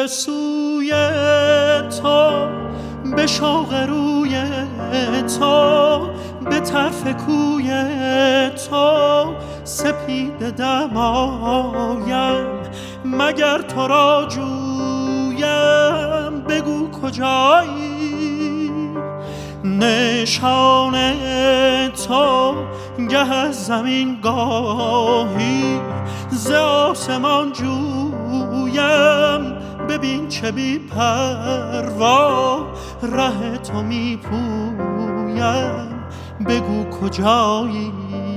سوی تو، به شوق روی تو، به طرف کوی تو سپیده دمایم. مگر تو را جویم بگو کجایی؟ نشان تو گه از زمین گاهی ز آسمان جویم. ببین چه بی پروا ره تو می پویم، بگو کجایی؟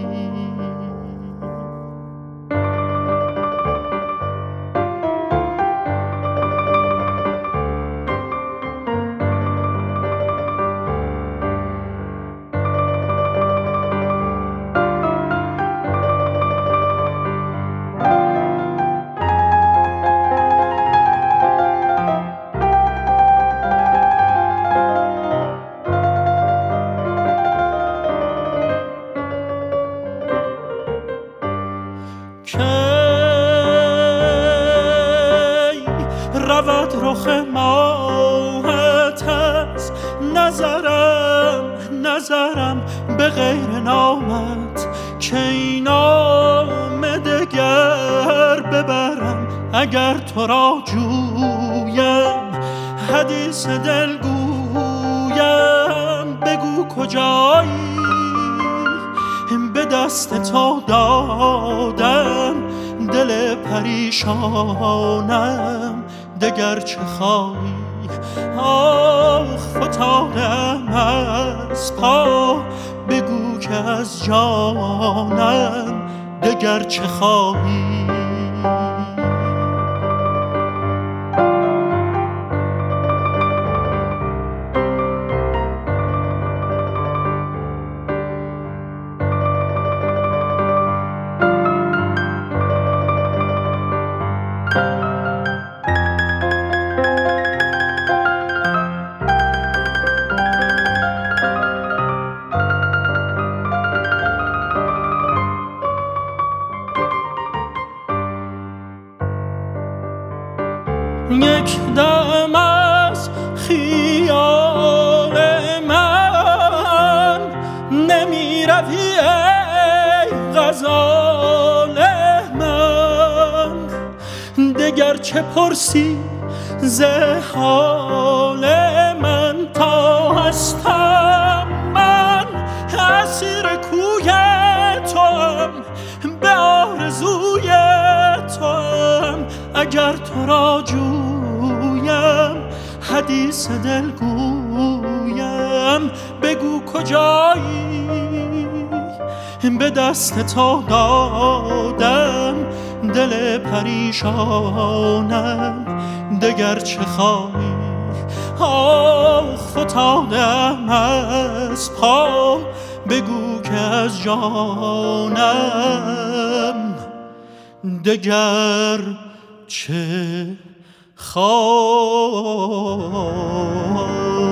رود رخ ماهت از نظرم به غیر نامت، که این نام دگر ببرم اگر تو را جویم. حدیث دل گویم بگو کجایی؟ به دست تو دادم دل پریشانم، دگر چه خواهی؟ آخ فتادم از پا، بگو که از جانم دگر چه خواهی؟ یک دم از خیال من نمی روی ای غزال من. دگر چه پرسی ز حال من؟ تا هستم من اسیر کوی توام، به آرزوی توام. اگر تو را جویم حدیث دل گویم، بگو کجایی؟ به دست تو دادم دل پریشانم، دگر چه خواهی؟ آخ فتادم از پا، بگو که از جانم دگر چه خواهی؟